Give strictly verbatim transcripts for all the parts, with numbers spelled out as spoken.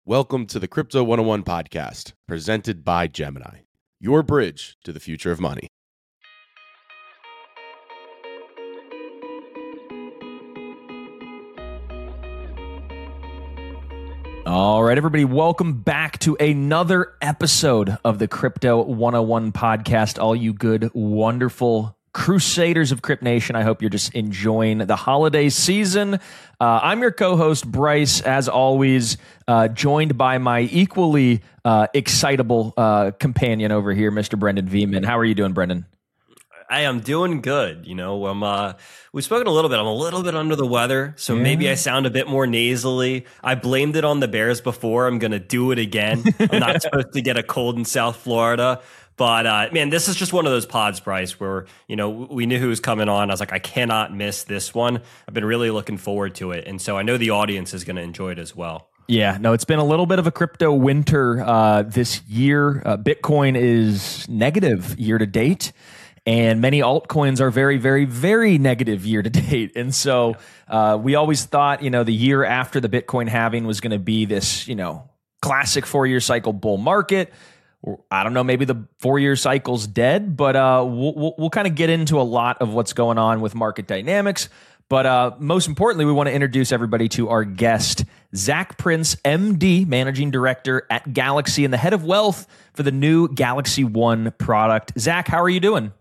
Welcome to the Crypto one oh one podcast, presented by Gemini, your bridge to the future of money. All right, everybody, welcome back to another episode of the Crypto one oh one podcast. All you good, wonderful crusaders of Crypt Nation, I hope you're just enjoying the holiday season. Uh, I'm your co-host, Bryce, as always, uh, joined by my equally uh, excitable uh, companion over here, Mister Brendan Veeman. How are you doing, Brendan? I am doing good. You know, I'm, uh, we've spoken a little bit. I'm a little bit under the weather, so yeah. Maybe I sound a bit more nasally. I blamed it on the Bears before. I'm going to do it again. I'm not supposed to get a cold in South Florida. But, uh, man, this is just one of those pods, Bryce, where, you know, we knew who was coming on. I was like, I cannot miss this one. I've been really looking forward to it. And so I know the audience is going to enjoy it as well. Yeah, no, it's been a little bit of a crypto winter uh, this year. Uh, Bitcoin is negative year to date. And many altcoins are very, very, very negative year to date. And so uh, we always thought, you know, the year after the Bitcoin halving was going to be this, you know, classic four-year cycle bull market. I don't know, maybe the four-year cycle's dead, but uh, we'll, we'll, we'll kind of get into a lot of what's going on with market dynamics. But uh, most importantly, we want to introduce everybody to our guest, Zach Prince, M D, Managing Director at Galaxy and the Head of Wealth for the new Galaxy One product. Zach, how are you doing?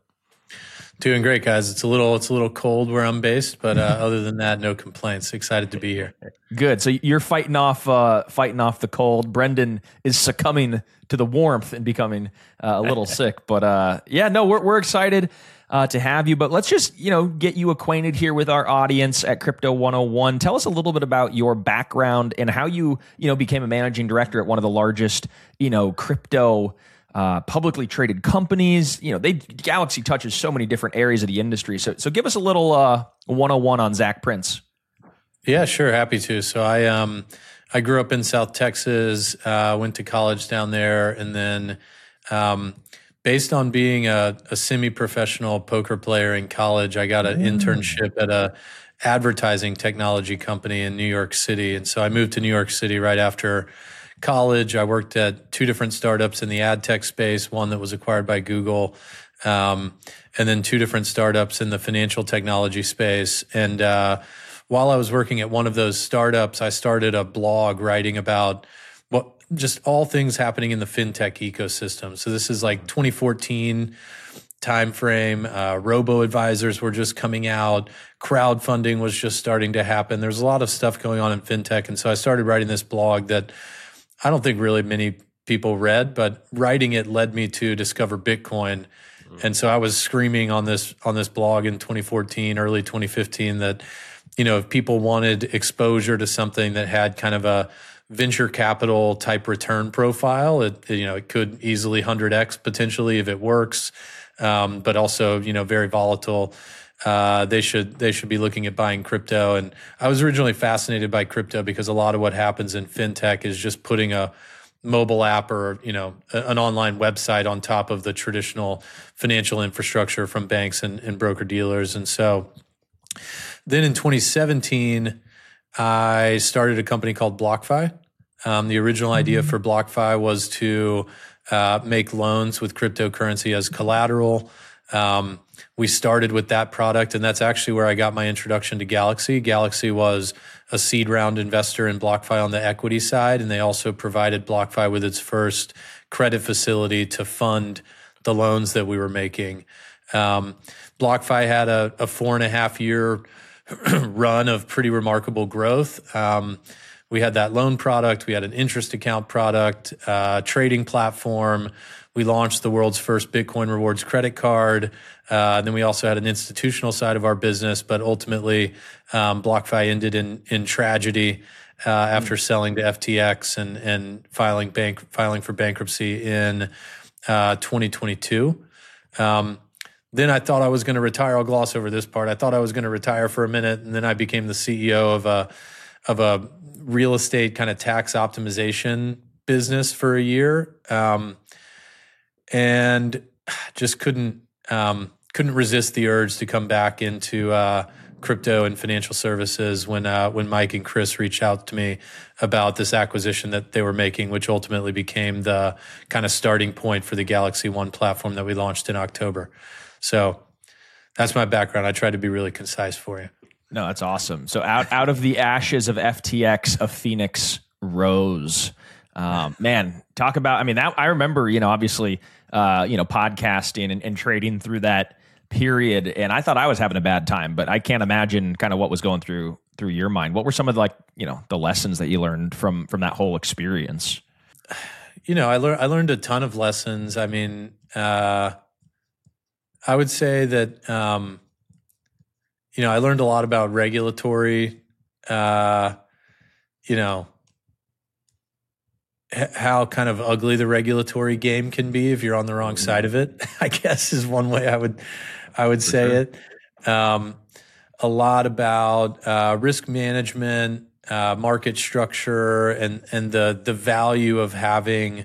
Doing great, guys. It's a little it's a little cold where I'm based, but uh, other than that, no complaints. Excited to be here. Good. So you're fighting off uh, fighting off the cold. Brendan is succumbing to the warmth and becoming uh, a little sick. But uh, yeah, no, we're we're excited uh, to have you. But let's just you know get you acquainted here with our audience at Crypto one oh one. Tell us a little bit about your background and how you you know became a managing director at one of the largest you know crypto. Uh, publicly traded companies. You know, they Galaxy touches so many different areas of the industry. So, so give us a little uh, one oh one on Zach Prince. Yeah, sure, happy to. So, I um, I grew up in South Texas. Uh, went to college down there, and then, um, based on being a, a semi-professional poker player in college, I got an mm. internship at a advertising technology company in New York City, and so I moved to New York City right after college. I worked at two different startups in the ad tech space, one that was acquired by Google, um, and then two different startups in the financial technology space. And uh, while I was working at one of those startups, I started a blog writing about what just all things happening in the fintech ecosystem. So this is like twenty fourteen timeframe. Uh, robo advisors were just coming out. Crowdfunding was just starting to happen. There's a lot of stuff going on in fintech. And so I started writing this blog that I don't think really many people read, but writing it led me to discover Bitcoin. Mm. And so I was screaming on this on this blog in twenty fourteen, early twenty fifteen that, you know, if people wanted exposure to something that had kind of a venture capital type return profile, it you know, it could easily one hundred x potentially if it works, um, but also, you know, very volatile. Uh, they should they should be looking at buying crypto. And I was originally fascinated by crypto because a lot of what happens in fintech is just putting a mobile app or you know an online website on top of the traditional financial infrastructure from banks and, and broker dealers. And so then in twenty seventeen, I started a company called BlockFi. Um, the original mm-hmm. idea for BlockFi was to uh, make loans with cryptocurrency as collateral. Um, we started with that product, and that's actually where I got my introduction to Galaxy. Galaxy was a seed round investor in BlockFi on the equity side, and they also provided BlockFi with its first credit facility to fund the loans that we were making. Um, BlockFi had a, a four and a half year run of pretty remarkable growth. Um, we had that loan product, we had an interest account product, uh, trading platform. We launched the world's first Bitcoin rewards credit card. Uh, then we also had an institutional side of our business, but ultimately um, BlockFi ended in in tragedy uh, after selling to F T X and and filing bank filing for bankruptcy in uh, twenty twenty-two. Um, then I thought I was going to retire. I'll gloss over this part. I thought I was going to retire for a minute, and then I became the C E O of a of a real estate kind of tax optimization business for a year. Um, and just couldn't um, couldn't resist the urge to come back into uh, crypto and financial services when uh, when Mike and Chris reached out to me about this acquisition that they were making, which ultimately became the kind of starting point for the Galaxy One platform that we launched in October. So that's my background. I tried to be really concise for you. No, that's awesome. So out out of the ashes of F T X, a phoenix rose. Um, man, talk about. I mean, that I remember. You know, obviously, uh, you know, podcasting and, and trading through that period, and I thought I was having a bad time, but I can't imagine kind of what was going through through your mind. What were some of the, like, you know, the lessons that you learned from from that whole experience? You know, I learned I learned a ton of lessons. I mean, uh, I would say that um, you know, I learned a lot about regulatory. Uh, you know, h- how kind of ugly the regulatory game can be if you're on the wrong side of it, I guess, is one way I would I would For say sure. it. Um, a lot about uh, risk management, uh, market structure, and and the the value of having,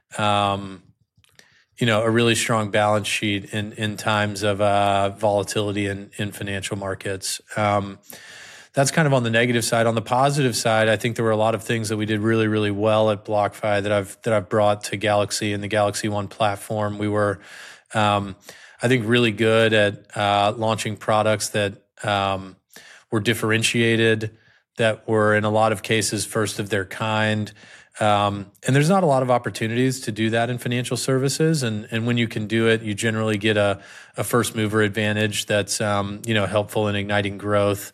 um, you know, a really strong balance sheet in in times of uh, volatility in in financial markets. Um, that's kind of on the negative side. On the positive side, I think there were a lot of things that we did really, really well at BlockFi that I've that I've brought to Galaxy and the Galaxy One platform. We were, um, I think, really good at uh, launching products that um, were differentiated, that were in a lot of cases first of their kind. Um, and there's not a lot of opportunities to do that in financial services. And, and when you can do it, you generally get a, a first mover advantage that's um, you know, helpful in igniting growth.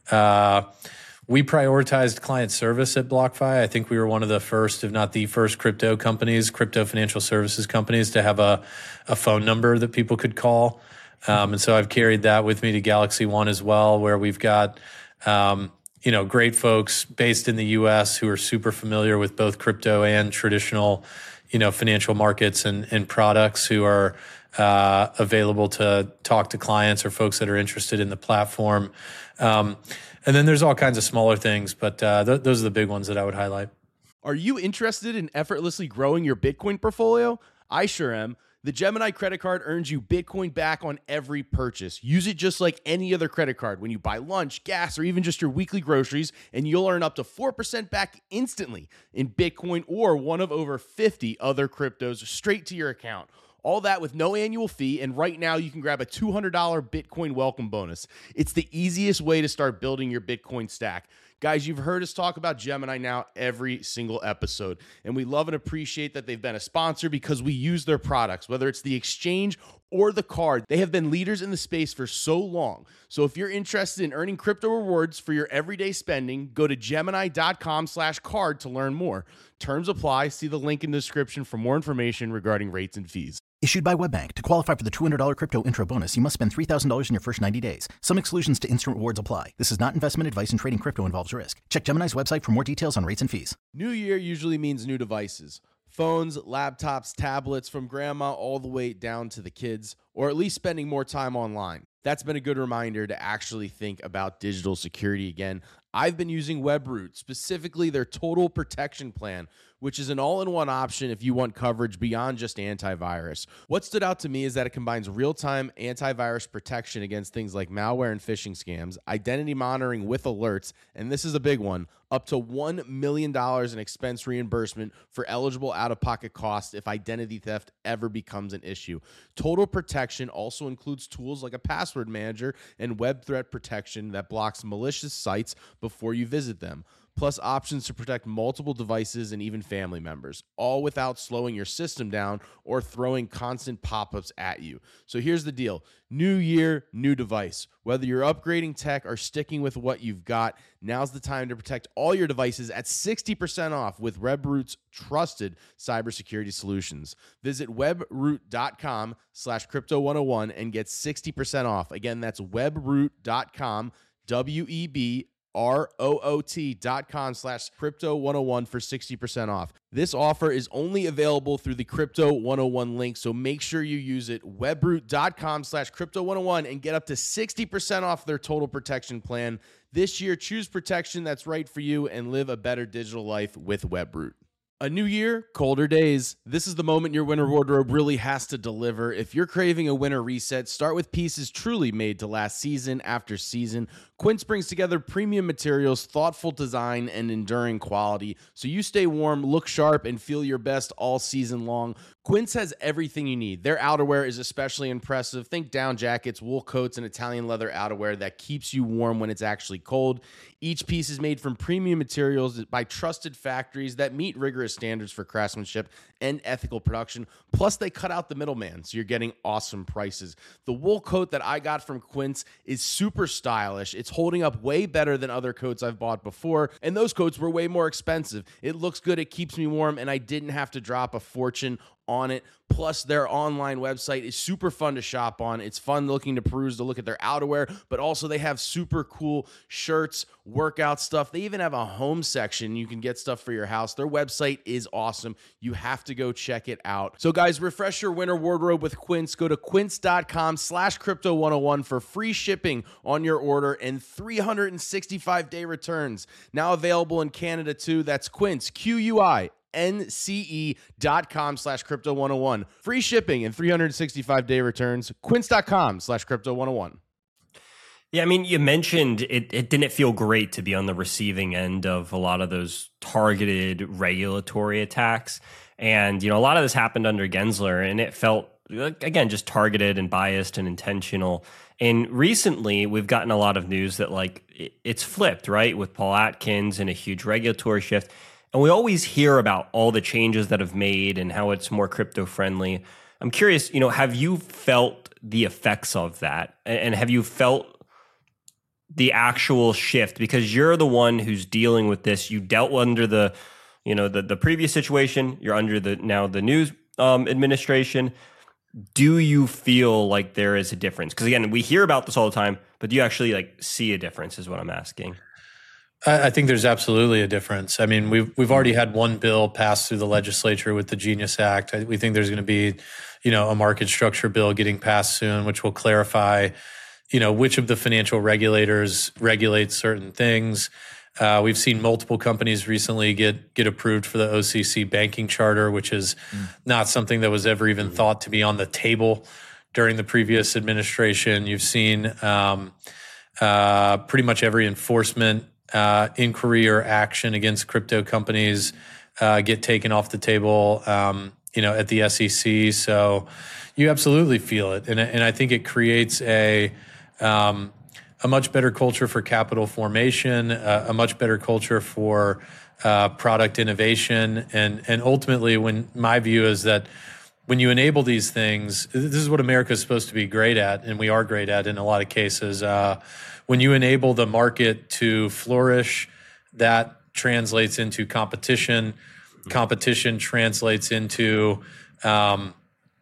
Uh, we prioritized client service at BlockFi. I think we were one of the first, if not the first, crypto companies, crypto financial services companies to have a, a phone number that people could call. Um, and so I've carried that with me to Galaxy One as well, where we've got um, you know, great folks based in the U S who are super familiar with both crypto and traditional, you know, financial markets and, and products, who are uh, available to talk to clients or folks that are interested in the platform. Um, and then there's all kinds of smaller things, but uh, th- those are the big ones that I would highlight. Are you interested in effortlessly growing your Bitcoin portfolio? I sure am. The Gemini credit card earns you Bitcoin back on every purchase. Use it just like any other credit card when you buy lunch, gas, or even just your weekly groceries, and you'll earn up to four percent back instantly in Bitcoin or one of over fifty other cryptos straight to your account. All that with no annual fee, and right now you can grab a two hundred dollars Bitcoin welcome bonus. It's the easiest way to start building your Bitcoin stack. Guys, you've heard us talk about Gemini now every single episode, and we love and appreciate that they've been a sponsor because we use their products, whether it's the exchange or the card. They have been leaders in the space for so long. So if you're interested in earning crypto rewards for your everyday spending, go to gemini.com slash card to learn more. Terms apply. See the link in the description for more information regarding rates and fees. Issued by WebBank. To qualify for the two hundred dollars crypto intro bonus, you must spend three thousand dollars in your first ninety days. Some exclusions to instant rewards apply. This is not investment advice, and trading crypto involves risk. Check Gemini's website for more details on rates and fees. New year usually means new devices. Phones, laptops, tablets, from grandma all the way down to the kids, or at least spending more time online. That's been a good reminder to actually think about digital security again. I've been using Webroot, specifically their Total Protection Plan, which is an all-in-one option if you want coverage beyond just antivirus. What stood out to me is that it combines real-time antivirus protection against things like malware and phishing scams, identity monitoring with alerts, and this is a big one, up to one million dollars in expense reimbursement for eligible out-of-pocket costs if identity theft ever becomes an issue. Total Protection also includes tools like a password manager and web threat protection that blocks malicious sites before you visit them, plus options to protect multiple devices and even family members, all without slowing your system down or throwing constant pop-ups at you. So here's the deal. New year, new device. Whether you're upgrading tech or sticking with what you've got, now's the time to protect all your devices at sixty percent off with Webroot's trusted cybersecurity solutions. Visit webroot.com slash crypto 101 and get sixty percent off. Again, that's webroot.com, W E B R O O T dot com slash crypto 101 for sixty percent off. This offer is only available through the Crypto one oh one link, so make sure you use it. Webroot.com slash crypto 101 and get up to sixty percent off their Total Protection Plan. This year, choose protection that's right for you and live a better digital life with Webroot. A new year, colder days. This is the moment your winter wardrobe really has to deliver. If you're craving a winter reset, start with pieces truly made to last season after season. Quince brings together premium materials, thoughtful design, and enduring quality, so you stay warm, look sharp, and feel your best all season long. Quince has everything you need. Their outerwear is especially impressive. Think down jackets, wool coats, and Italian leather outerwear that keeps you warm when it's actually cold. Each piece is made from premium materials by trusted factories that meet rigorous standards for craftsmanship and ethical production. Plus, they cut out the middleman, so you're getting awesome prices. The wool coat that I got from Quince is super stylish. It's holding up way better than other coats I've bought before, and those coats were way more expensive. It looks good, it keeps me warm, and I didn't have to drop a fortune on it. Plus, their online website is super fun to shop on. It's fun looking to peruse, to look at their outerwear, but also they have super cool shirts, workout stuff. They even have a home section. You can get stuff for your house. Their website is awesome. You have to go check it out. So guys, refresh your winter wardrobe with Quince. Go to quince.com slash crypto 101 for free shipping on your order and three hundred sixty-five day returns. Now available in Canada too. That's Quince, Q U I N C E dot com slash crypto 101. Free shipping and three hundred sixty-five day returns. Quince.com slash crypto 101. Yeah, I mean, you mentioned it, it didn't feel great to be on the receiving end of a lot of those targeted regulatory attacks. And, you know, a lot of this happened under Gensler, and it felt, again, just targeted and biased and intentional. And recently, we've gotten a lot of news that, like, it, it's flipped, right, with Paul Atkins and a huge regulatory shift. And we always hear about all the changes that have made and how it's more crypto friendly. I'm curious, you know, have you felt the effects of that? And have you felt the actual shift? Because you're the one who's dealing with this. You dealt under the, you know, the, the previous situation. You're under the now the new um, administration. Do you feel like there is a difference? Because again, we hear about this all the time, but do you actually like see a difference is what I'm asking. I think there's absolutely a difference. I mean, we've we've already had one bill pass through the legislature with the Genius Act. We think there's going to be, you know, a market structure bill getting passed soon, which will clarify, you know, which of the financial regulators regulate certain things. Uh, we've seen multiple companies recently get get approved for the O C C banking charter, which is mm. not something that was ever even thought to be on the table during the previous administration. You've seen um, uh, pretty much every enforcement Uh, inquiry or action against crypto companies uh, get taken off the table, um, you know, at the S E C. So you absolutely feel it, and and I think it creates a um, a much better culture for capital formation, uh, a much better culture for uh, product innovation, and and ultimately, when my view is that when you enable these things, this is what America is supposed to be great at, and we are great at in a lot of cases. Uh, When you enable the market to flourish, that translates into competition. Competition translates into, um,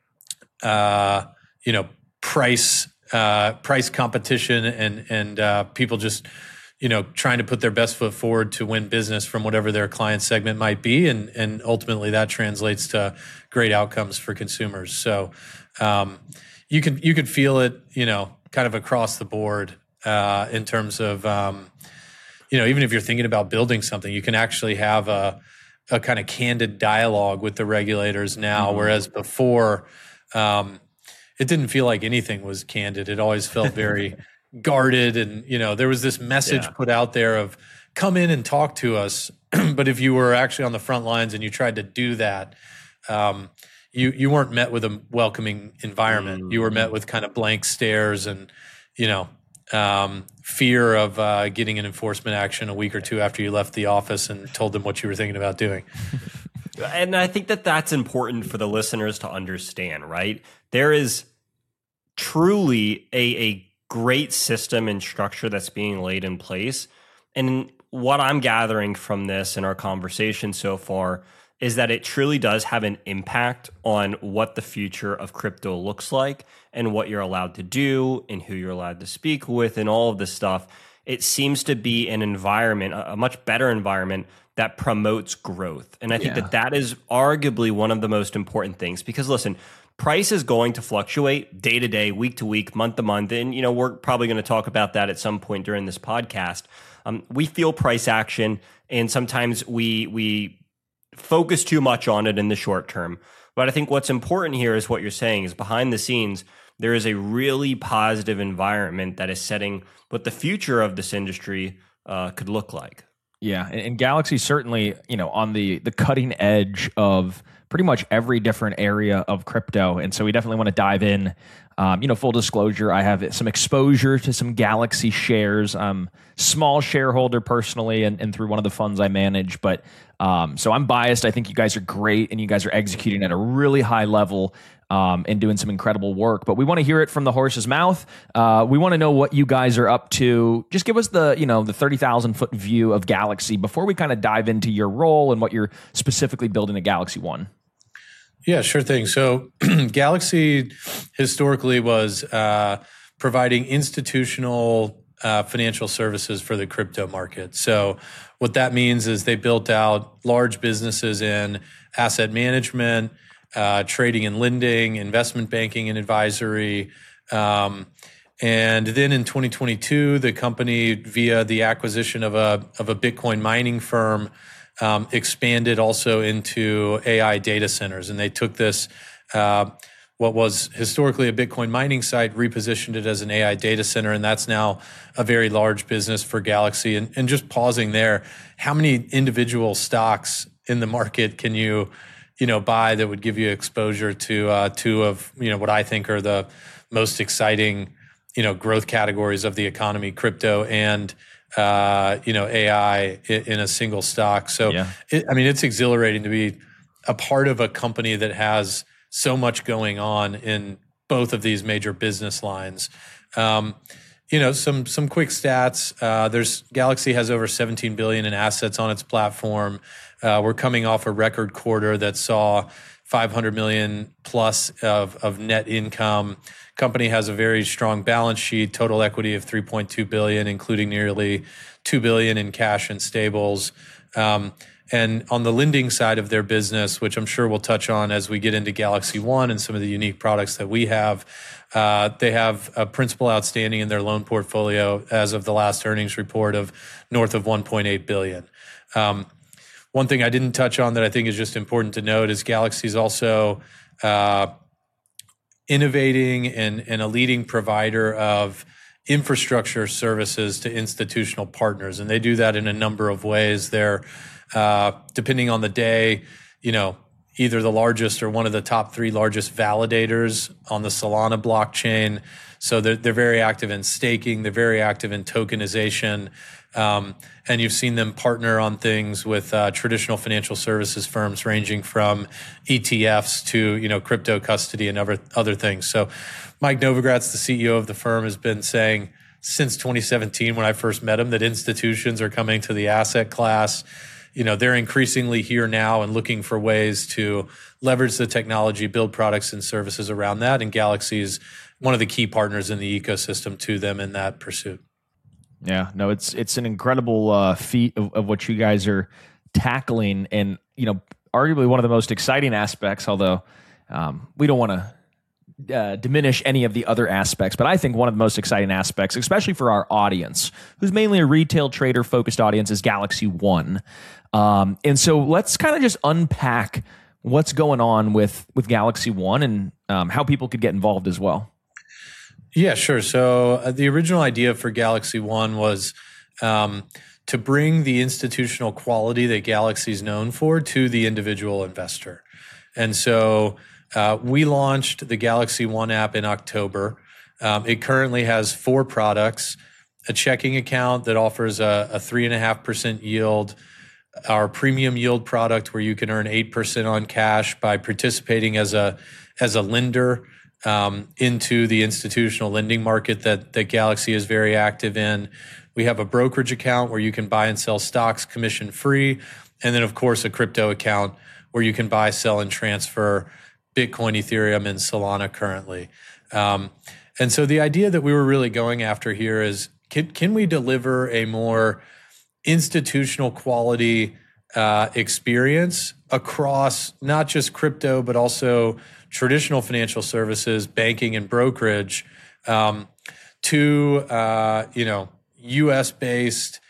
uh, you know, price uh, price competition, and and uh, people just, you know, trying to put their best foot forward to win business from whatever their client segment might be, and and ultimately that translates to great outcomes for consumers. So um, you can you could feel it, you know, kind of across the board. Uh, in terms of, um, you know, even if you're thinking about building something, you can actually have a, a kind of candid dialogue with the regulators now, mm-hmm. whereas before, um, it didn't feel like anything was candid. It always felt very guarded, and, you know, there was this message yeah. put out there of come in and talk to us. But if you were actually on the front lines and you tried to do that, um, you you weren't met with a welcoming environment. Mm-hmm. You were met with kind of blank stares and, you know, Um, fear of uh, getting an enforcement action a week or two after you left the office and told them what you were thinking about doing. And I think that that's important for the listeners to understand, right? There is truly a, a great system and structure that's being laid in place. And what I'm gathering from this in our conversation so far is that it truly does have an impact on what the future of crypto looks like and what you're allowed to do and who you're allowed to speak with and all of this stuff. It seems to be an environment, a much better environment that promotes growth. And I think yeah. that that is arguably one of the most important things, because listen, price is going to fluctuate day to day, week to week, month to month. And, you know, we're probably going to talk about that at some point during this podcast. Um, we feel price action, and sometimes we, we, focus too much on it in the short term. But I think what's important here is what you're saying is behind the scenes, there is a really positive environment that is setting what the future of this industry uh, could look like. Yeah, and, and Galaxy certainly, you know, on the the cutting edge of pretty much every different area of crypto, and so we definitely want to dive in. Um, you know, full disclosure, I have some exposure to some Galaxy shares. I'm small shareholder personally, and, and through one of the funds I manage. But um, so I'm biased. I think you guys are great, and you guys are executing at a really high level um, and doing some incredible work. But we want to hear it from the horse's mouth. Uh, we want to know what you guys are up to. Just give us the you know the thirty thousand foot view of Galaxy before we kind of dive into your role and what you're specifically building at Galaxy One. Yeah, sure thing. So Galaxy historically was uh, providing institutional uh, financial services for the crypto market. So what that means is they built out large businesses in asset management, uh, trading and lending, investment banking and advisory. Um, and then in twenty twenty-two, the company, via the acquisition of a of a Bitcoin mining firm, Um, expanded also into A I data centers. And they took this, uh, what was historically a Bitcoin mining site, repositioned it as an A I data center. And that's now a very large business for Galaxy. And, and just pausing there, how many individual stocks in the market can you, you know, buy that would give you exposure to uh, two of, you know, what I think are the most exciting, you know, growth categories of the economy, crypto and uh, you know, A I in, in a single stock. So, yeah. it, I mean, it's exhilarating to be a part of a company that has so much going on in both of these major business lines. Um, you know, some some quick stats. Uh, there's Galaxy has over seventeen billion in assets on its platform. Uh, we're coming off a record quarter that saw five hundred million plus of, of net income. Company has a very strong balance sheet, total equity of three point two billion, including nearly two billion in cash and stables. Um, and on the lending side of their business, which I'm sure we'll touch on as we get into Galaxy One and some of the unique products that we have, uh, they have a principal outstanding in their loan portfolio as of the last earnings report of north of one point eight billion. Um, one thing I didn't touch on that I think is just important to note is Galaxy is also uh, innovating and, and a leading provider of infrastructure services to institutional partners. And they do that in a number of ways. They're, uh, depending on the day, you know, either the largest or one of the top three largest validators on the Solana blockchain. So they're, they're very active in staking. They're very active in tokenization. Um, and you've seen them partner on things with uh, traditional financial services firms ranging from E T Fs to, you know, crypto custody and other, other things. So Mike Novogratz, the C E O of the firm, has been saying since twenty seventeen, when I first met him, that institutions are coming to the asset class. You know, they're increasingly here now and looking for ways to leverage the technology, build products and services around that. And Galaxy is one of the key partners in the ecosystem to them in that pursuit. Yeah, no, it's it's an incredible uh, feat of, of what you guys are tackling, and you know, arguably one of the most exciting aspects. Although um, we don't want to uh, diminish any of the other aspects, but I think one of the most exciting aspects, especially for our audience, who's mainly a retail trader focused audience, is Galaxy One. Um, and so let's kind of just unpack what's going on with with Galaxy One and um, how people could get involved as well. Yeah, sure. So uh, the original idea for Galaxy One was um, to bring the institutional quality that Galaxy is known for to the individual investor. And so uh, we launched the Galaxy One app in October. Um, it currently has four products: a checking account that offers a, a three and a half percent yield, our premium yield product where you can earn eight percent on cash by participating as a as a lender Um, into the institutional lending market that, that Galaxy is very active in. We have a brokerage account where you can buy and sell stocks commission free. And then, of course, a crypto account where you can buy, sell, and transfer Bitcoin, Ethereum, and Solana currently. Um, and so the idea that we were really going after here is, can, can we deliver a more institutional quality uh, experience across not just crypto, but also traditional financial services, banking and brokerage, um, to uh, you know U S based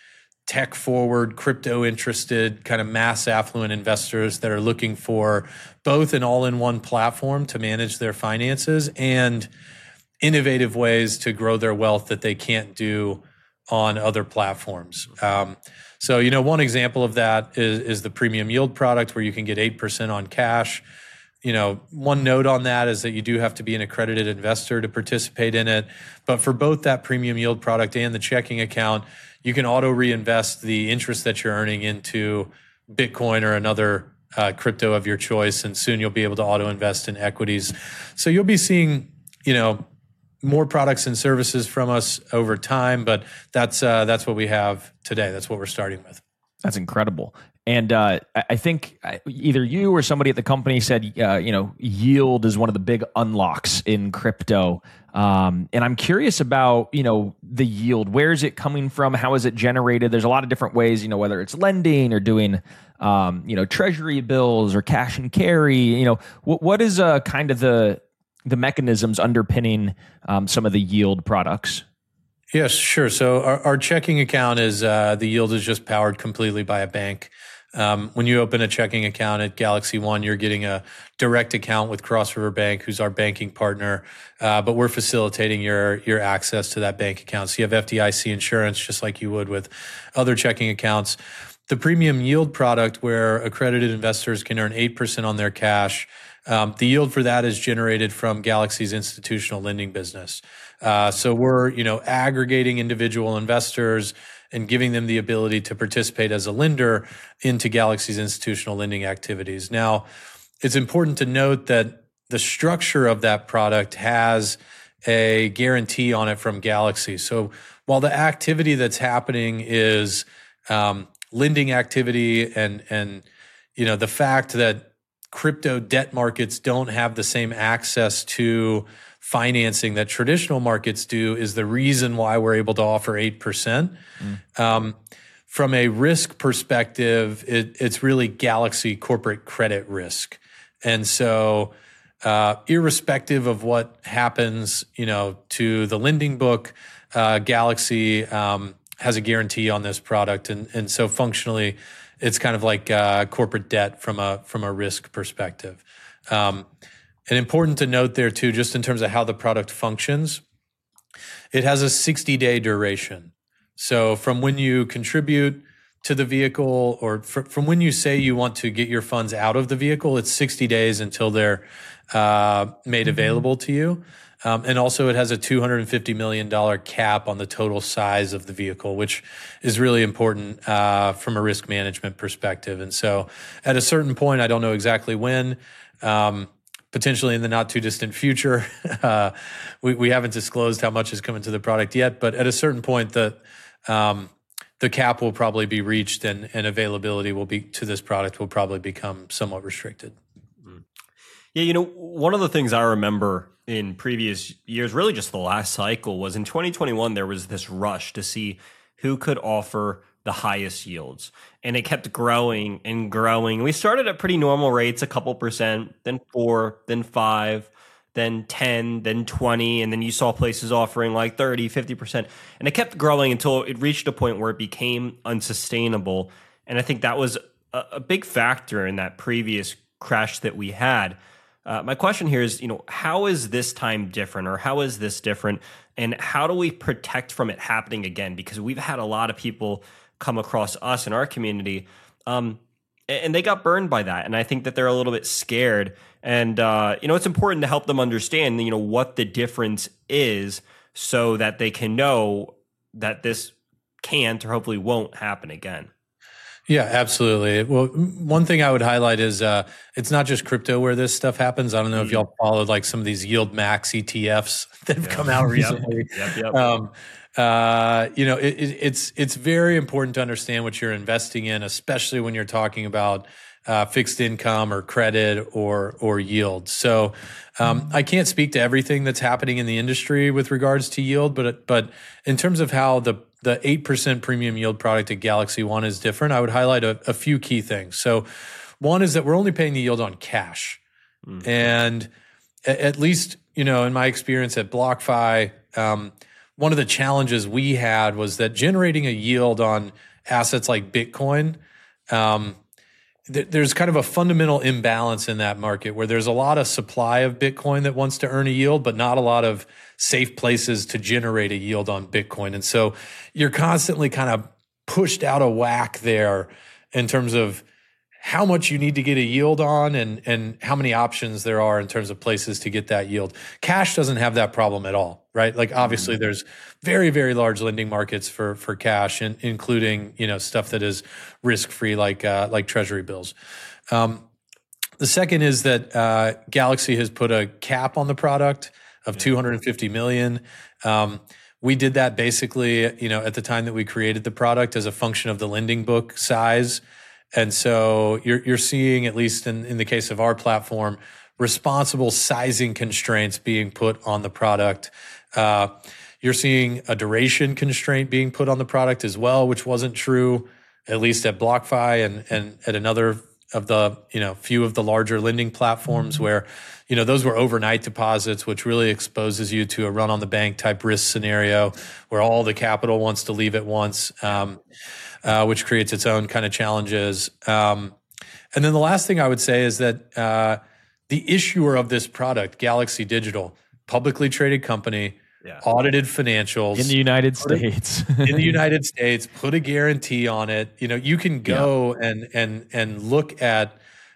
tech forward, crypto interested, kind of mass affluent investors that are looking for both an all-in-one platform to manage their finances and innovative ways to grow their wealth that they can't do on other platforms. Um, so, you know, one example of that is, is the premium yield product where you can get eight percent on cash. You know, one note on that is that you do have to be an accredited investor to participate in it. But for both that premium yield product and the checking account, you can auto reinvest the interest that you're earning into Bitcoin or another uh, crypto of your choice. And soon you'll be able to auto invest in equities. So you'll be seeing, you know, more products and services from us over time. But that's uh, that's what we have today. That's what we're starting with. That's incredible. And uh, I think either you or somebody at the company said, uh, you know, yield is one of the big unlocks in crypto. Um, and I'm curious about, you know, the yield. Where is it coming from? How is it generated? There's a lot of different ways, you know, whether it's lending or doing, um, you know, treasury bills or cash and carry. You know, what, what is uh, kind of the the mechanisms underpinning um, some of the yield products? Yes, sure. So our, our checking account is uh, the yield is just powered completely by a bank. Um, when you open a checking account at Galaxy One, you're getting a direct account with Cross River Bank, who's our banking partner. Uh, but we're facilitating your your access to that bank account. So you have F D I C insurance, just like you would with other checking accounts. The premium yield product, where accredited investors can earn eight percent on their cash, um, the yield for that is generated from Galaxy's institutional lending business. Uh, so we're, you know, aggregating individual investors and giving them the ability to participate as a lender into Galaxy's institutional lending activities. Now, it's important to note that the structure of that product has a guarantee on it from Galaxy. So while the activity that's happening is um, lending activity and, and, you know, the fact that crypto debt markets don't have the same access to financing that traditional markets do is the reason why we're able to offer eight percent. Mm. Um, from a risk perspective, it, it's really Galaxy corporate credit risk. And so uh, irrespective of what happens, you know, to the lending book, uh, Galaxy um, has a guarantee on this product. And, and so functionally, it's kind of like uh, corporate debt from a, from a risk perspective. Um, And important to note there too, just in terms of how the product functions, it has a sixty-day duration. So from when you contribute to the vehicle or fr- from when you say you want to get your funds out of the vehicle, it's sixty days until they're uh, made available to you. Um, and also it has a two hundred fifty million dollars cap on the total size of the vehicle, which is really important uh, from a risk management perspective. And so at a certain point, I don't know exactly when, um, potentially in the not too distant future. Uh, we, we haven't disclosed how much is coming to the product yet, but at a certain point, the um, the cap will probably be reached, and, and availability will be to this product will probably become somewhat restricted. Yeah, you know, one of the things I remember in previous years, really just the last cycle, was in twenty twenty-one there was this rush to see who could offer the highest yields. And it kept growing and growing. We started at pretty normal rates, a couple percent, then four, then five, then ten, then twenty. And then you saw places offering like thirty, fifty percent. And it kept growing until it reached a point where it became unsustainable. And I think that was a, a big factor in that previous crash that we had. Uh, my question here is, you know, how is this time different, or how is this different? And how do we protect from it happening again? Because we've had a lot of people come across us in our community, um, and they got burned by that. And I think that they're a little bit scared. And, uh, you know, it's important to help them understand, you know, what the difference is so that they can know that this can't or hopefully won't happen again. Yeah, absolutely. Well, one thing I would highlight is uh, it's not just crypto where this stuff happens. I don't know if y'all followed like some of these yield max E T Fs that have yeah. come out recently. Yep, yep, yep. Um, uh, you know, it, it, it's it's very important to understand what you're investing in, especially when you're talking about uh, fixed income or credit or or yield. So um, I can't speak to everything that's happening in the industry with regards to yield, but but in terms of how the the eight percent premium yield product at Galaxy One is different, I would highlight a, a few key things. So one is that we're only paying the yield on cash. Mm. And at, at least, you know, in my experience at BlockFi, um, one of the challenges we had was that generating a yield on assets like Bitcoin, um, th- there's kind of a fundamental imbalance in that market where there's a lot of supply of Bitcoin that wants to earn a yield, but not a lot of safe places to generate a yield on Bitcoin. And so you're constantly kind of pushed out of whack there in terms of how much you need to get a yield on and, and how many options there are in terms of places to get that yield. Cash doesn't have that problem at all, right? Like obviously mm-hmm. there's very, very large lending markets for, for cash, in, including, you know, stuff that is risk-free like, uh, like treasury bills. Um, the second is that uh, Galaxy has put a cap on the product of yeah. two hundred fifty million. Um, we did that basically, you know, at the time that we created the product as a function of the lending book size. And so you're you're seeing, at least in, in the case of our platform, responsible sizing constraints being put on the product. Uh, you're seeing a duration constraint being put on the product as well, which wasn't true, at least at BlockFi and and at another of the, you know, few of the larger lending platforms mm-hmm. where, you know, those were overnight deposits, which really exposes you to a run on the bank type risk scenario where all the capital wants to leave at once. Um, Uh, which creates its own kind of challenges. Um, and then the last thing I would say is that uh, the issuer of this product, Galaxy Digital, publicly traded company, yeah. audited financials. In the United States. in the United States, put a guarantee on it. You know, you can go yeah. and and and look at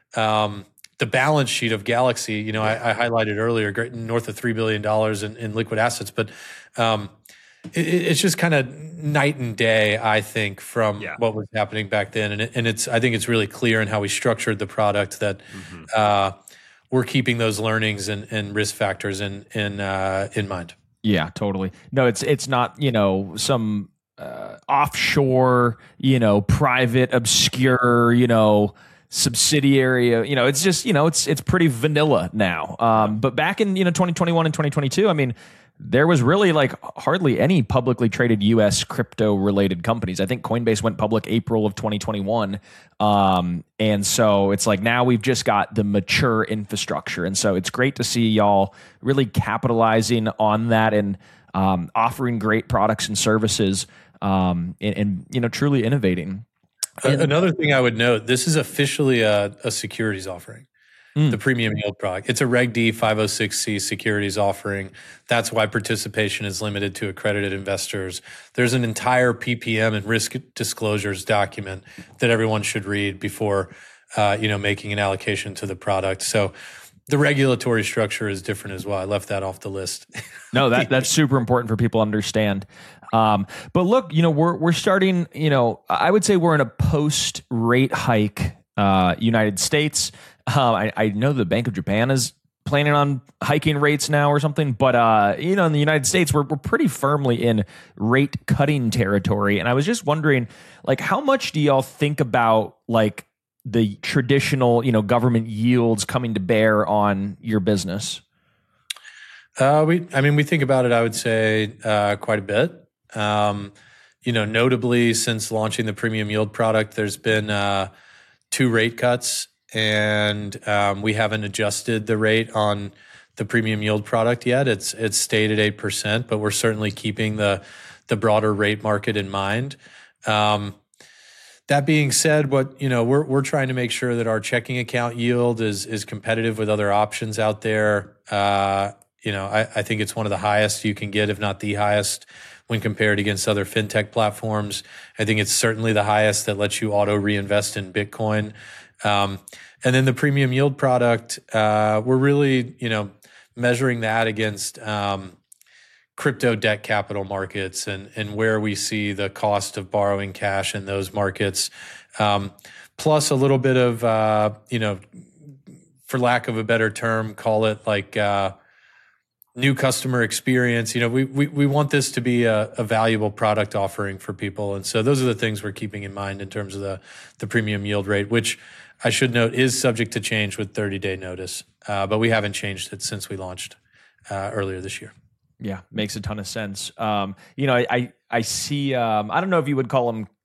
um, the balance sheet of Galaxy. You know, I, I highlighted earlier, great, north of three billion dollars in, in liquid assets, but um, it, it's just kind of night and day, I think, from yeah. what was happening back then. And, it, and it's, I think it's really clear in how we structured the product that mm-hmm. uh, we're keeping those learnings and, and risk factors in in uh, in mind. Yeah, totally. No, it's it's not, you know, some uh, offshore, you know, private, obscure, you know, subsidiary. You know, it's just, you know, it's it's pretty vanilla now. Um, but back in, you know, twenty twenty-one and twenty twenty-two, I mean, there was really like hardly any publicly traded U S crypto related companies. I think Coinbase went public April of twenty twenty-one. Um, and so it's like now we've just got the mature infrastructure. And so it's great to see y'all really capitalizing on that and um, offering great products and services um, and, and, you know, truly innovating. And another thing I would note, this is officially a, a securities offering. Mm. The premium yield product. It's a Reg D five oh six C securities offering. That's why participation is limited to accredited investors. There's an entire P P M and risk disclosures document that everyone should read before, uh, you know, making an allocation to the product. So the regulatory structure is different as well. I left that off the list. No, that that's super important for people to understand. Um, but look, you know, we're we're starting. You know, I would say we're in a post rate hike uh, United States. Uh, I, I know the Bank of Japan is planning on hiking rates now or something, but uh, you know, in the United States, we're we're pretty firmly in rate cutting territory. And I was just wondering, like, how much do y'all think about like the traditional, you know, government yields coming to bear on your business? Uh, we, I mean, we think about it. I would say uh, quite a bit. Um, you know, notably since launching the premium yield product, there's been uh, two rate cuts. And um, we haven't adjusted the rate on the premium yield product yet. It's it's stayed at eight percent, but we're certainly keeping the the broader rate market in mind. Um, that being said, what you know, we're we're trying to make sure that our checking account yield is is competitive with other options out there. Uh, you know, I, I think it's one of the highest you can get, if not the highest, when compared against other fintech platforms. I think it's certainly the highest that lets you auto reinvest in Bitcoin. Um, and then the premium yield product, uh, we're really, you know, measuring that against um, crypto debt capital markets and and where we see the cost of borrowing cash in those markets, um, plus a little bit of, uh, you know, for lack of a better term, call it like uh, new customer experience. You know, we we we want this to be a, a valuable product offering for people, and so those are the things we're keeping in mind in terms of the the premium yield rate, which I should note is subject to change with thirty-day notice, uh, but we haven't changed it since we launched uh, earlier this year. Yeah, makes a ton of sense. Um, you know, I I, I see. Um, I don't know if you would call them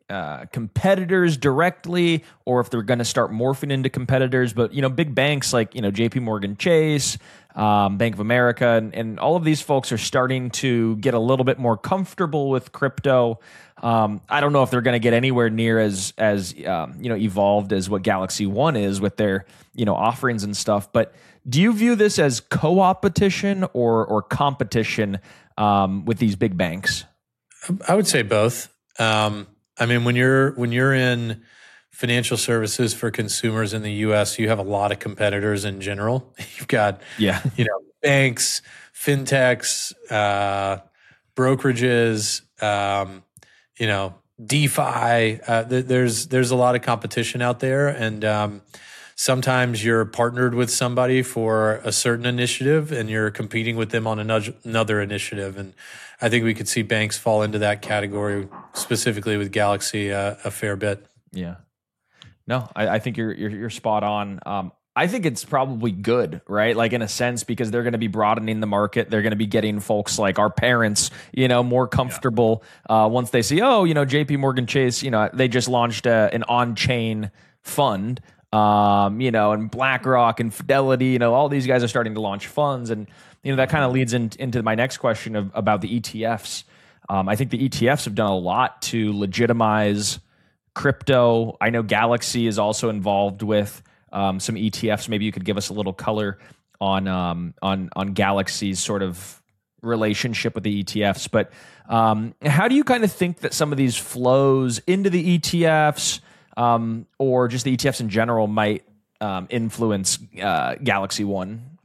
uh, competitors directly, or if they're going to start morphing into competitors. But, you know, big banks like, you know, J P Morgan Chase, um, Bank of America, and, and all of these folks are starting to get a little bit more comfortable with crypto. Um, I don't know if they're going to get anywhere near as, as um, you know, evolved as what Galaxy One is with their, you know, offerings and stuff. But do you view this as co-opetition or, or competition um, with these big banks? I would say both. Um, I mean, when you're when you're in financial services for consumers in the U S, you have a lot of competitors in general. You've got, yeah, you know, banks, fintechs, uh, brokerages, um, you know, DeFi. Uh, th- there's there's a lot of competition out there, and um, sometimes you're partnered with somebody for a certain initiative, and you're competing with them on another another initiative. And I think we could see banks fall into that category, specifically with Galaxy, uh, a fair bit. Yeah. No, I, I think you're, you're you're spot on. Um, I think it's probably good, right? Like in a sense, because they're going to be broadening the market. They're going to be getting folks like our parents, you know, more comfortable yeah. uh, once they see, oh, you know, J P Morgan Chase, you know, they just launched a, an on-chain fund, um, you know, and BlackRock and Fidelity, you know, all these guys are starting to launch funds. And, you know, that kind of leads in, into my next question of, about the E T Fs. Um, I think the E T Fs have done a lot to legitimize crypto. I know Galaxy is also involved with um, some E T Fs. Maybe you could give us a little color on um, on on Galaxy's sort of relationship with the E T Fs. But um, how do you kind of think that some of these flows into the E T Fs um, or just the E T Fs in general might um, influence uh, Galaxy One?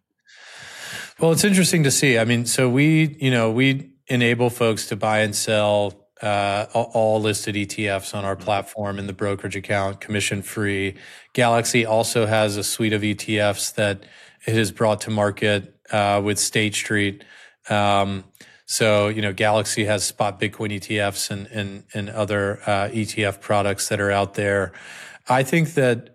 Well, it's interesting to see. I mean, so we, you know, we enable folks to buy and sell Uh, all listed E T Fs on our platform in the brokerage account, commission free. Galaxy also has a suite of E T Fs that it has brought to market uh, with State Street. Um, so, you know, Galaxy has spot Bitcoin E T Fs and and, and other uh, E T F products that are out there. I think that,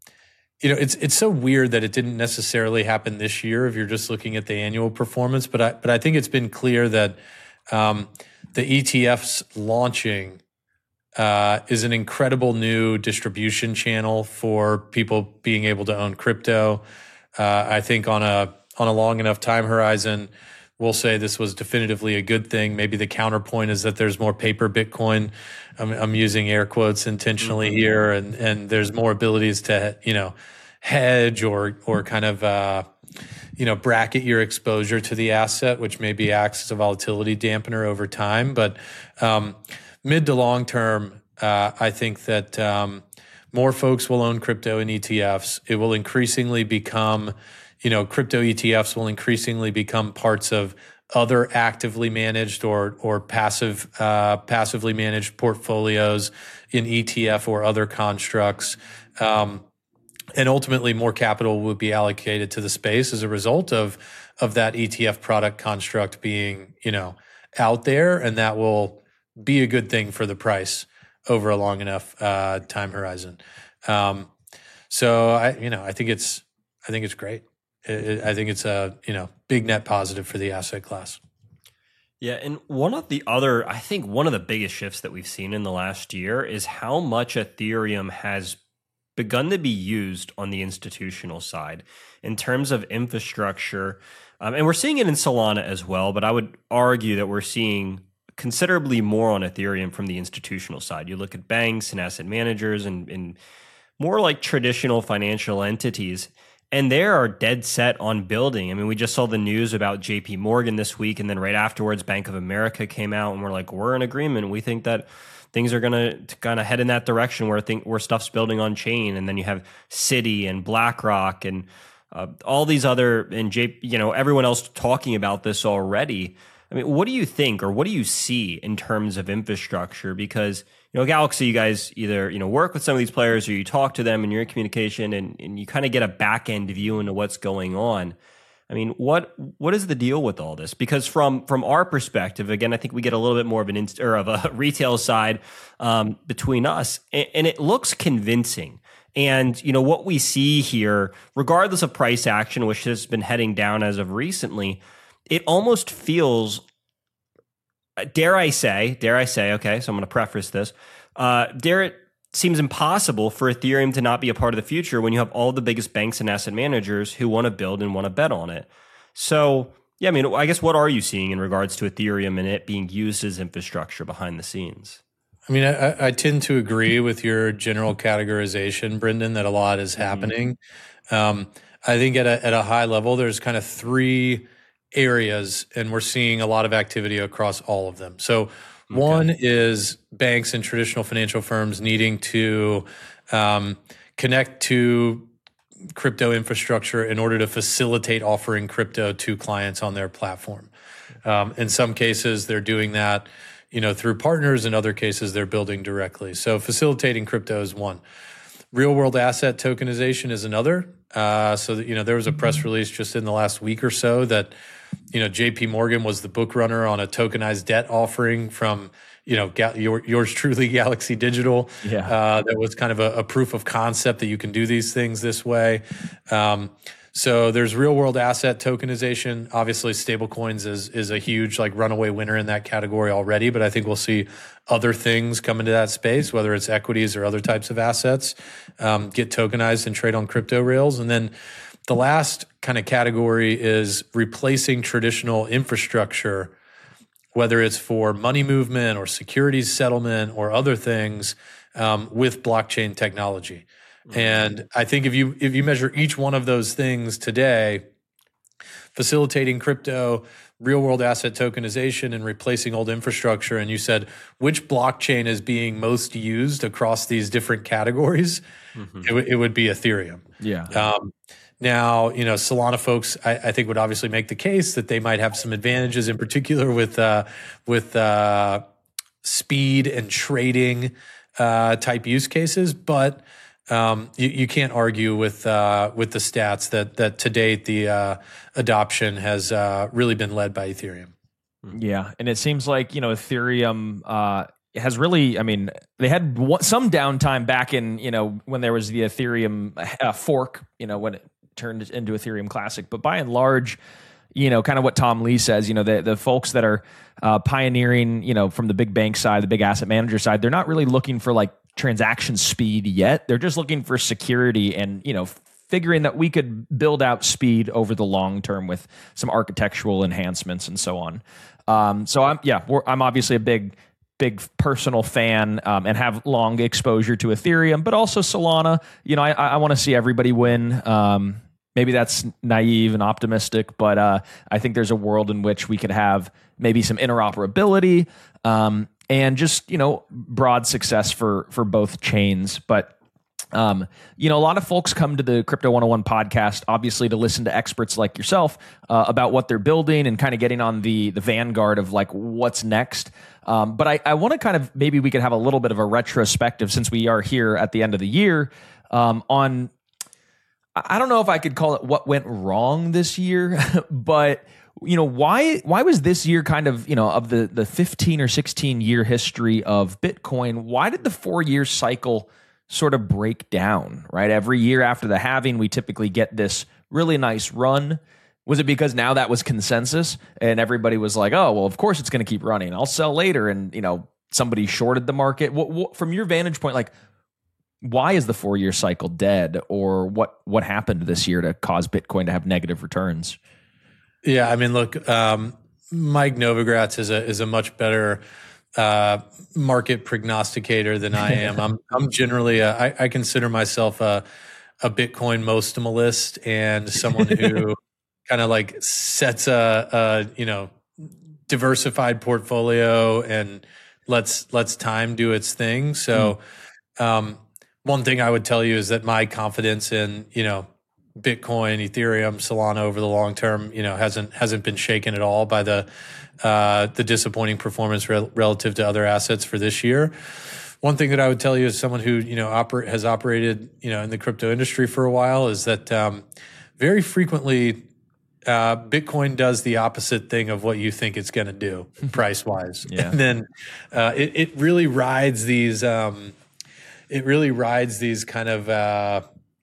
you know, it's it's so weird that it didn't necessarily happen this year if you're just looking at the annual performance. But I but I think it's been clear that um, the E T Fs launching uh, is an incredible new distribution channel for people being able to own crypto. Uh, I think on a on a long enough time horizon, we'll say this was definitively a good thing. Maybe the counterpoint is that there's more paper Bitcoin. I'm, I'm using air quotes intentionally mm-hmm. here, and and there's more abilities to, you know, hedge or or kind of uh, you know, bracket your exposure to the asset, which maybe acts as a volatility dampener over time. But um, mid to long term, uh, I think that um, more folks will own crypto in E T Fs. It will increasingly become, you know, crypto E T Fs will increasingly become parts of other actively managed or or passive uh, passively managed portfolios in E T F or other constructs. Um, And ultimately, more capital will be allocated to the space as a result of of that E T F product construct being, you know, out there, and that will be a good thing for the price over a long enough uh, time horizon. Um, so I, you know, I think it's I think it's great. It, it, I think it's a you know big net positive for the asset class. Yeah, and one of the other, I think one of the biggest shifts that we've seen in the last year is how much Ethereum has begun to be used on the institutional side in terms of infrastructure. Um, and we're seeing it in Solana as well, but I would argue that we're seeing considerably more on Ethereum from the institutional side. You look at banks and asset managers and, and more like traditional financial entities, and they are dead set on building. I mean, we just saw the news about J P Morgan this week, and then right afterwards, Bank of America came out and we're like, we're in agreement. We think that things are going to kind of head in that direction where think where stuff's building on chain, and then you have Citi and BlackRock and uh, all these other and J, you know, everyone else talking about this already. I mean, what do you think, or what do you see in terms of infrastructure? Because, you know, Galaxy, you guys either, you know, work with some of these players or you talk to them and you're in communication, and, and you kind of get a back end view into what's going on. I mean, what what is the deal with all this? Because from from our perspective, again, I think we get a little bit more of an inst- or of a retail side um, between us, and, and it looks convincing. And you know what we see here, regardless of price action, which has been heading down as of recently, it almost feels, dare I say, dare I say, okay, so I'm going to preface this, Uh, Darrett, seems impossible for Ethereum to not be a part of the future when you have all the biggest banks and asset managers who want to build and want to bet on it. So, yeah, I mean, I guess what are you seeing in regards to Ethereum and it being used as infrastructure behind the scenes? I mean, I, I tend to agree with your general categorization, Brendan, that a lot is happening. Mm-hmm. Um, I think at a, at a high level, there's kind of three areas, and we're seeing a lot of activity across all of them. So okay. One is banks and traditional financial firms needing to um, connect to crypto infrastructure in order to facilitate offering crypto to clients on their platform. Um, in some cases, they're doing that, you know, through partners. In other cases, they're building directly. So facilitating crypto is one. Real world asset tokenization is another. Uh, so that, you know, there was a press release just in the last week or so that, you know, J P Morgan was the book runner on a tokenized debt offering from, you know, Ga- your, yours truly, Galaxy Digital. Yeah. Uh, that was kind of a, a proof of concept that you can do these things this way. Um, so there's real world asset tokenization. Obviously, stablecoins is is a huge like runaway winner in that category already, but I think we'll see other things come into that space, whether it's equities or other types of assets, um, get tokenized and trade on crypto rails. And then the last kind of category is replacing traditional infrastructure, whether it's for money movement or securities settlement or other things, um, with blockchain technology. Mm-hmm. And I think if you if you measure each one of those things today, facilitating crypto, real world asset tokenization, and replacing old infrastructure, and you said which blockchain is being most used across these different categories, mm-hmm. it, w- it would be Ethereum. Yeah. Um, Now, you know, Solana folks, I, I think would obviously make the case that they might have some advantages, in particular with uh, with uh, speed and trading uh, type use cases. But um, you, you can't argue with uh, with the stats that that to date the uh, adoption has uh, really been led by Ethereum. Yeah, and it seems like, you know, Ethereum uh, has really, I mean, they had one, some downtime back in, you know, when there was the Ethereum uh, fork, you know, when it turned into Ethereum Classic. But by and large, you know, kind of what Tom Lee says, you know, the, the folks that are uh, pioneering, you know, from the big bank side, the big asset manager side, they're not really looking for like transaction speed yet. They're just looking for security and, you know, figuring that we could build out speed over the long term with some architectural enhancements and so on. Um, so I'm, yeah, we're, I'm obviously a big, big personal fan um, and have long exposure to Ethereum, but also Solana. You know, I, I want to see everybody win. Um, maybe that's naive and optimistic, but uh, I think there's a world in which we could have maybe some interoperability um, and just, you know, broad success for for both chains. But Um, you know, a lot of folks come to the Crypto one oh one podcast, obviously, to listen to experts like yourself uh, about what they're building and kind of getting on the the vanguard of like what's next. Um, but I, I want to kind of, maybe we could have a little bit of a retrospective, since we are here at the end of the year, um, on, I don't know if I could call it what went wrong this year, but you know, why why was this year kind of, you know, of the the fifteen or sixteen year history of Bitcoin, why did the four year cycle sort of break down, right? Every year after the halving, we typically get this really nice run. Was it because now that was consensus and everybody was like, oh, well, of course it's going to keep running, I'll sell later, and, you know, somebody shorted the market? What, what, from your vantage point, like, why is the four-year cycle dead, or what what happened this year to cause Bitcoin to have negative returns? Yeah, I mean, look, um, Mike Novogratz is a is a much better Uh, market prognosticator than I am. I'm I'm generally a, I, I consider myself a a Bitcoin mostimalist and someone who kind of like sets a, a you know diversified portfolio and lets lets time do its thing. So mm. um, one thing I would tell you is that my confidence in you know Bitcoin, Ethereum, Solana over the long term, you know, hasn't hasn't been shaken at all by the uh, the disappointing performance re- relative to other assets for this year. One thing that I would tell you as someone who you know oper- has operated you know in the crypto industry for a while is that um, very frequently uh, Bitcoin does the opposite thing of what you think it's going to do price wise, yeah. and then uh, it, it really rides these um, it really rides these kind of uh,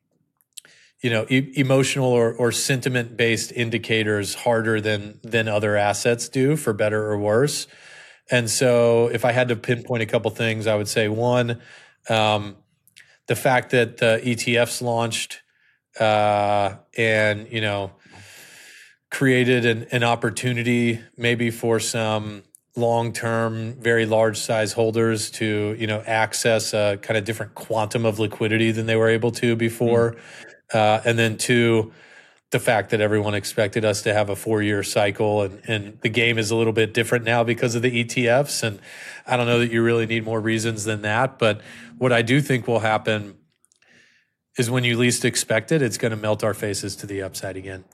you know, e- emotional or, or sentiment-based indicators harder than than other assets do, for better or worse. And so if I had to pinpoint a couple things, I would say one, um, the fact that the E T Fs launched uh, and, you know, created an, an opportunity maybe for some long-term, very large size holders to, you know, access a kind of different quantum of liquidity than they were able to before. Mm-hmm. Uh, and then two, the fact that everyone expected us to have a four-year cycle, and, and the game is a little bit different now because of the E T Fs. And I don't know that you really need more reasons than that. But what I do think will happen is when you least expect it, it's going to melt our faces to the upside again.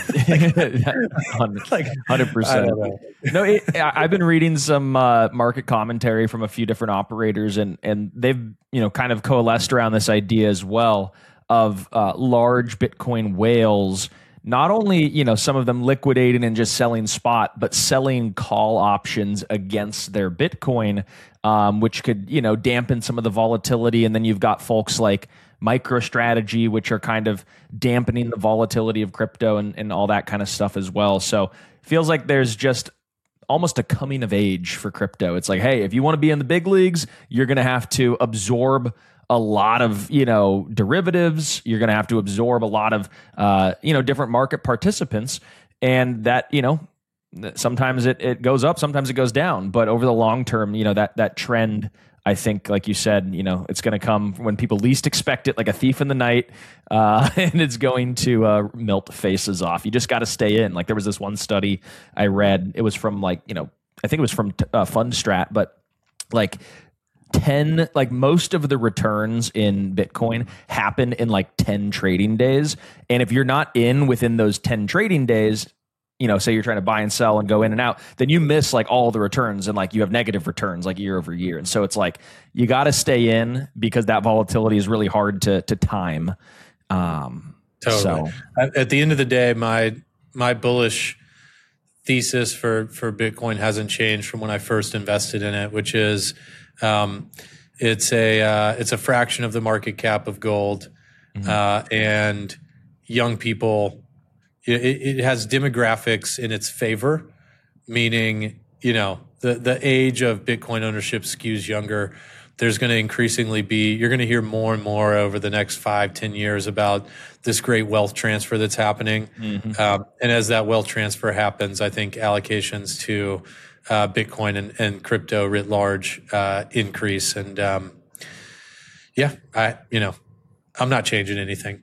like one hundred percent. No, it, I've been reading some uh, market commentary from a few different operators, and and they've you know kind of coalesced around this idea as well of uh, large Bitcoin whales. Not only you know some of them liquidating and just selling spot, but selling call options against their Bitcoin, um, which could you know dampen some of the volatility. And then you've got folks like MicroStrategy, which are kind of dampening the volatility of crypto and, and all that kind of stuff as well. So it feels like there's just almost a coming of age for crypto. It's like, hey, if you want to be in the big leagues, you're going to have to absorb a lot of, you know, derivatives. You're going to have to absorb a lot of, uh, you know, different market participants. And that, you know, sometimes it, it goes up, sometimes it goes down. But over the long term, you know, that that trend, I think, like you said, you know, it's going to come when people least expect it, like a thief in the night, uh, and it's going to uh, melt faces off. You just got to stay in. Like there was this one study I read. It was from like, you know, I think it was from uh, Fundstrat, but like ten, like most of the returns in Bitcoin happen in like ten trading days. And if you're not in within those ten trading days, you know, say you're trying to buy and sell and go in and out, then you miss like all the returns and like you have negative returns like year over year. And so it's like, you got to stay in because that volatility is really hard to, to time. Um, totally. So. At, at the end of the day, my, my bullish thesis for, for Bitcoin hasn't changed from when I first invested in it, which is, um, it's a, uh, it's a fraction of the market cap of gold, mm-hmm. uh, and young people. It, it has demographics in its favor, meaning, you know, the, the age of Bitcoin ownership skews younger. There's going to increasingly be, you're going to hear more and more over the next five, ten years about this great wealth transfer that's happening. Mm-hmm. Um, and as that wealth transfer happens, I think allocations to uh, Bitcoin and, and crypto writ large uh, increase. And um, yeah, I, you know, I'm not changing anything.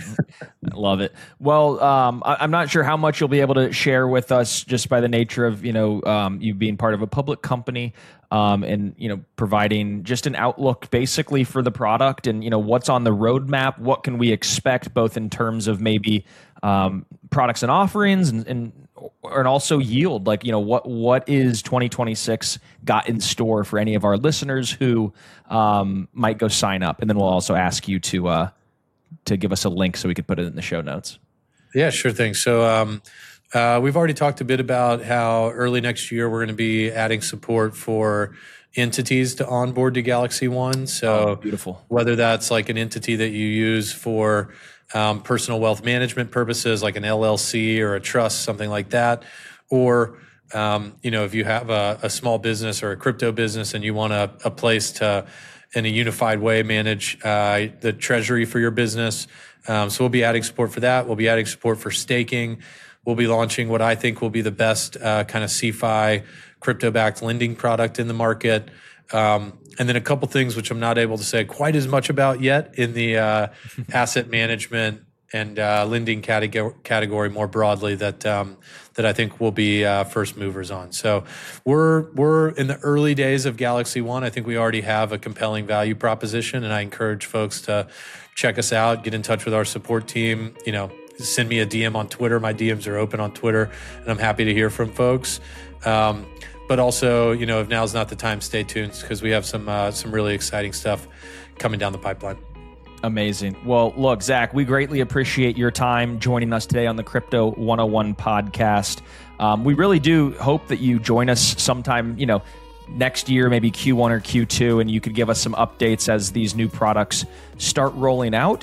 Love it. Well, um, I, I'm not sure how much you'll be able to share with us just by the nature of, you know, um, you being part of a public company, um, and, you know, providing just an outlook basically for the product and, you know, what's on the roadmap, what can we expect both in terms of maybe um, products and offerings and, and and also yield, like, you know, what what is twenty twenty-six got in store for any of our listeners who um, might go sign up, and then we'll also ask you to uh, to give us a link so we could put it in the show notes. Yeah, sure thing. So um, uh, we've already talked a bit about how early next year we're going to be adding support for entities to onboard to Galaxy One. So oh, beautiful. Whether that's like an entity that you use for Um, personal wealth management purposes, like an L L C or a trust, something like that. Or, um, you know, if you have a, a small business or a crypto business and you want a, a place to, in a unified way, manage uh, the treasury for your business. Um, so we'll be adding support for that. We'll be adding support for staking. We'll be launching what I think will be the best uh, kind of C F I crypto-backed lending product in the market. Um, and then a couple things which I'm not able to say quite as much about yet in the uh, asset management and uh, lending category, category more broadly that um, that I think will be uh, first movers on. So we're we're in the early days of Galaxy One. I think we already have a compelling value proposition, and I encourage folks to check us out, get in touch with our support team. You know, send me a D M on Twitter. My D Ms are open on Twitter, and I'm happy to hear from folks. Um, But also, you know, if now's not the time, stay tuned because we have some uh, some really exciting stuff coming down the pipeline. Amazing. Well, look, Zach, we greatly appreciate your time joining us today on the Crypto one oh one podcast. Um, we really do hope that you join us sometime, you know, next year, maybe Q one or Q two, and you could give us some updates as these new products start rolling out.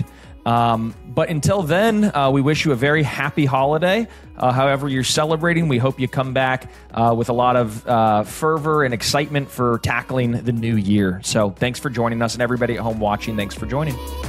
Um, but until then, uh, we wish you a very happy holiday. Uh, however you're celebrating, we hope you come back uh, with a lot of uh, fervor and excitement for tackling the new year. So thanks for joining us, and everybody at home watching, thanks for joining.